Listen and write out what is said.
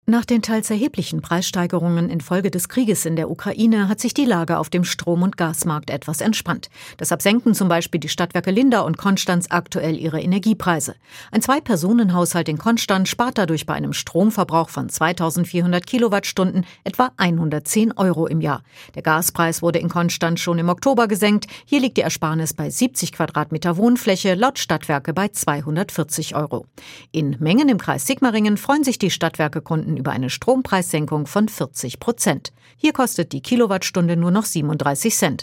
Nach den teils erheblichen Preissteigerungen infolge des Krieges in der Ukraine hat sich die Lage auf dem Strom- und Gasmarkt etwas entspannt. Deshalb senken zum Beispiel die Stadtwerke Lindau und Konstanz aktuell ihre Energiepreise. Ein Zwei-Personen-Haushalt in Konstanz spart dadurch bei einem Stromverbrauch von 2400 Kilowattstunden etwa 110 € im Jahr. Der Gaspreis wurde in Konstanz schon im Oktober gesenkt. Hier liegt die Ersparnis bei 70 Quadratmeter Wohnfläche, laut Stadtwerke bei 240 €. In Mengen im Kreis Sigmaringen freuen sich die Stadtwerke-Kunden über eine Strompreissenkung von 40%. Hier kostet die Kilowattstunde nur noch 37 Cent.